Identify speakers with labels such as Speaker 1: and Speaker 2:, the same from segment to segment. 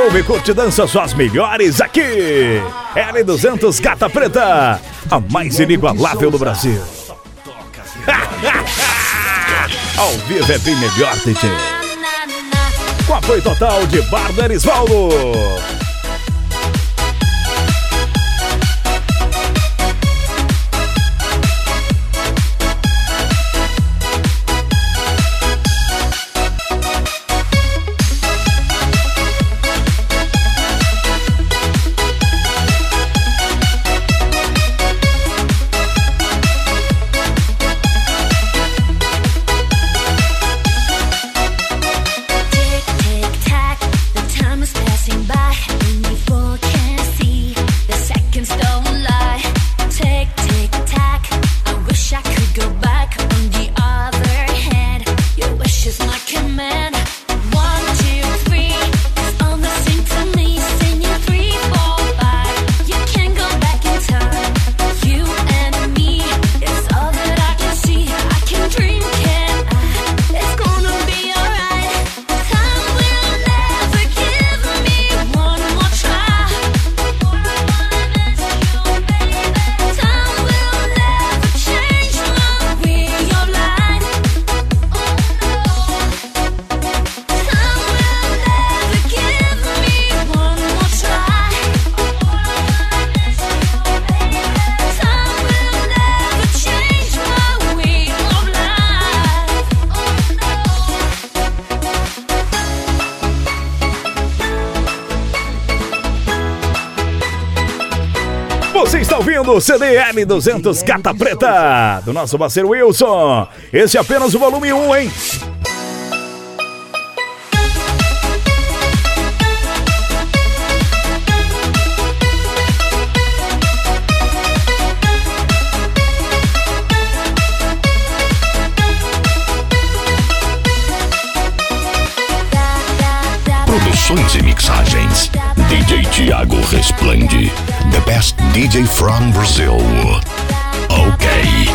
Speaker 1: ouve, curte, dança só as melhores aqui. L200 Gata Preta, a mais inigualável do Brasil. Ao vivo é bem melhor, DJ. Com apoio total de Bar do Erisvaldo. Você está ouvindo o CD L200 Gata Preta, do nosso parceiro Wilson. Esse é apenas o volume 1, hein?
Speaker 2: Produções e mixagens DJ Thiago Resplende, the best DJ from Brazil. Ok.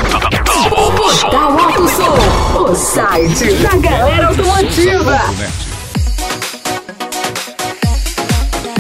Speaker 3: O site da galera automotiva.